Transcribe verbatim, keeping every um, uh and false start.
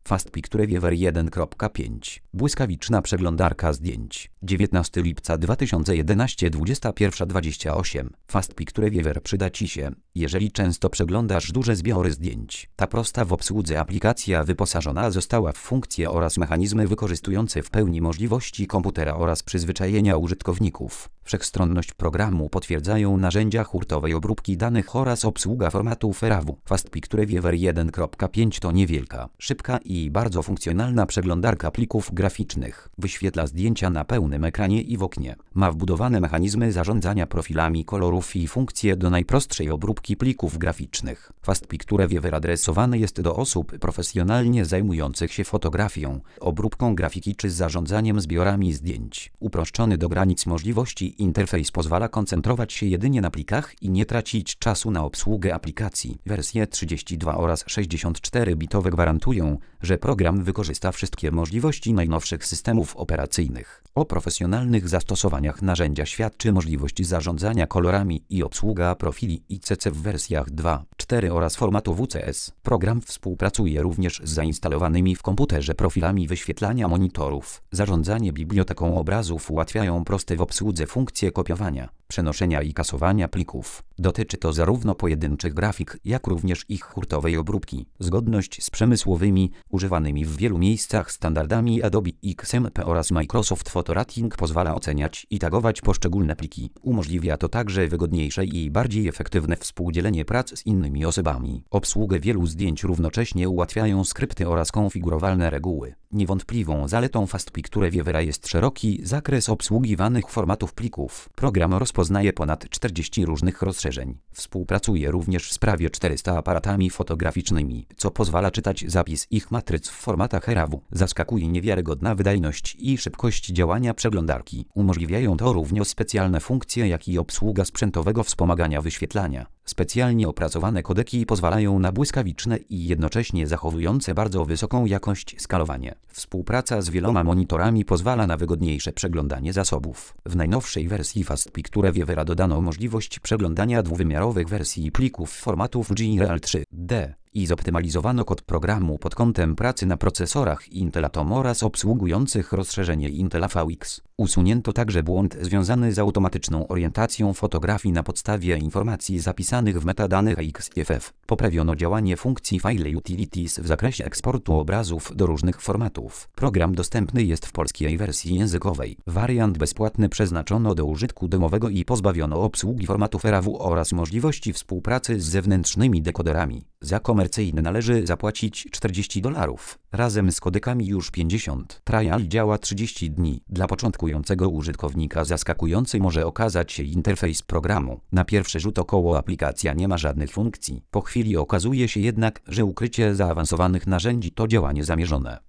Fast Picture Viewer jeden kropka pięć. Błyskawiczna przeglądarka zdjęć. dziewiętnastego lipca dwa tysiące jedenastego, dwudziesta pierwsza dwadzieścia osiem. Fast Picture Viewer przyda Ci się, jeżeli często przeglądasz duże zbiory zdjęć. Ta prosta w obsłudze aplikacja wyposażona została w funkcje oraz mechanizmy wykorzystujące w pełni możliwości komputera oraz przyzwyczajenia użytkowników. Wszechstronność programu potwierdzają narzędzia hurtowej obróbki danych oraz obsługa formatów RAW. Fast Picture Viewer jeden kropka pięć to niewielka, szybka i bardzo funkcjonalna przeglądarka plików graficznych. Wyświetla zdjęcia na pełnym ekranie i w oknie. Ma wbudowane mechanizmy zarządzania profilami kolorów i funkcje do najprostszej obróbki plików graficznych. Fast Picture Viewer adresowany jest do osób profesjonalnie zajmujących się fotografią, obróbką grafiki czy zarządzaniem zbiorami zdjęć. Uproszczony do granic możliwości interfejs pozwala koncentrować się jedynie na plikach i nie tracić czasu na obsługę aplikacji. Wersje trzydzieści dwa oraz sześćdziesiąt cztery bitowe gwarantują, że program wykorzysta wszystkie możliwości najnowszych systemów operacyjnych. O profesjonalnych zastosowaniach narzędzia świadczy możliwość zarządzania kolorami i obsługa profili I C C w wersjach dwa, cztery oraz formatu W C S. Program współpracuje również z zainstalowanymi w komputerze profilami wyświetlania monitorów. Zarządzanie biblioteką obrazów ułatwiają proste w obsłudze funkcje kopiowania, przenoszenia i kasowania plików. Dotyczy to zarówno pojedynczych grafik, jak również ich hurtowej obróbki. Zgodność z przemysłowymi, używanymi w wielu miejscach standardami Adobe X M P oraz Microsoft Photorating pozwala oceniać i tagować poszczególne pliki. Umożliwia to także wygodniejsze i bardziej efektywne współdzielenie prac z innymi osobami. Obsługę wielu zdjęć równocześnie ułatwiają skrypty oraz konfigurowalne reguły. Niewątpliwą zaletą Fast Picture Viewera jest szeroki zakres obsługiwanych formatów plików. Program rozpoznaje ponad czterdzieści różnych rozszerzeń. Współpracuje również z prawie czterystoma aparatami fotograficznymi, co pozwala czytać zapis ich matryc w formatach RAW. Zaskakuje niewiarygodna wydajność i szybkość działania przeglądarki. Umożliwiają to również specjalne funkcje, jak i obsługa sprzętowego wspomagania wyświetlania. Specjalnie opracowane kodeki pozwalają na błyskawiczne i jednocześnie zachowujące bardzo wysoką jakość skalowanie. Współpraca z wieloma monitorami pozwala na wygodniejsze przeglądanie zasobów. W najnowszej wersji Fast Picture Viewera dodano możliwość przeglądania dwuwymiarowych wersji plików formatów G R A L trzy D i zoptymalizowano kod programu pod kątem pracy na procesorach Intel Atom oraz obsługujących rozszerzenie Intel A V X. Usunięto także błąd związany z automatyczną orientacją fotografii na podstawie informacji zapisanych w metadanych X F F. Poprawiono działanie funkcji File Utilities w zakresie eksportu obrazów do różnych formatów. Program dostępny jest w polskiej wersji językowej. Wariant bezpłatny przeznaczono do użytku domowego i pozbawiono obsługi formatów RAW oraz możliwości współpracy z zewnętrznymi dekoderami. Za komercyjny należy zapłacić czterdzieści dolarów, razem z kodekami już pięćdziesiąt. Trial działa trzydzieści dni. Dla początkującego użytkownika zaskakujący może okazać się interfejs programu. Na pierwszy rzut około aplikacja nie ma żadnych funkcji. Po chwili okazuje się jednak, że ukrycie zaawansowanych narzędzi to działanie zamierzone.